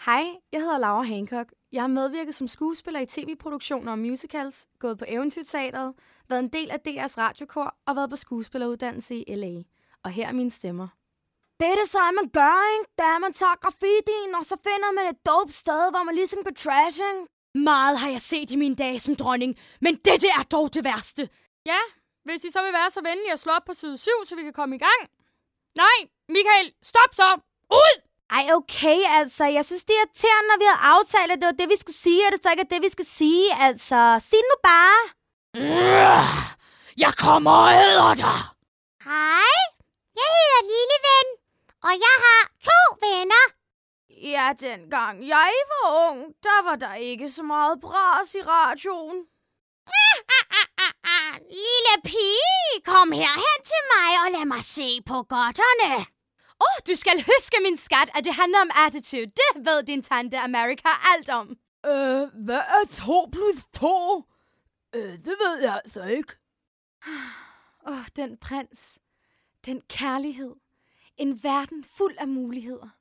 Hej, jeg hedder Laura Hancock. Jeg har medvirket som skuespiller i tv-produktioner og musicals, gået på Eventyrteatret, været en del af DR's radiokor og været på skuespilleruddannelse i LA. Og her er mine stemmer. Det er det så, man gør, ikke? Da man tager graffitien, og så finder man et dope sted, hvor man ligesom går trashing. Meget har jeg set i mine dage som dronning, men det er dog det værste. Ja, hvis I så vil være så venlige at slå op på side 7, så vi kan komme i gang. Nej, Michael, stop så! Ud! Ej, okay, altså. Jeg synes, det er irriterende, når vi havde aftalt, at det var det, vi skulle sige, og det så ikke er det, vi skal sige. Altså, sig nu bare. Jeg kommer og æder dig! Hej, jeg hedder Lilleven, og jeg har 2 venner. Ja, dengang jeg var ung, der var der ikke så meget bras i radioen. Lille pige, kom herhen til mig og lad mig se på godterne. Du skal huske, min skat, at det handler om attitude. Det ved din tante America alt om. Hvad er 2 plus 2? Det ved jeg altså ikke. Den prins. Den kærlighed. En verden fuld af muligheder.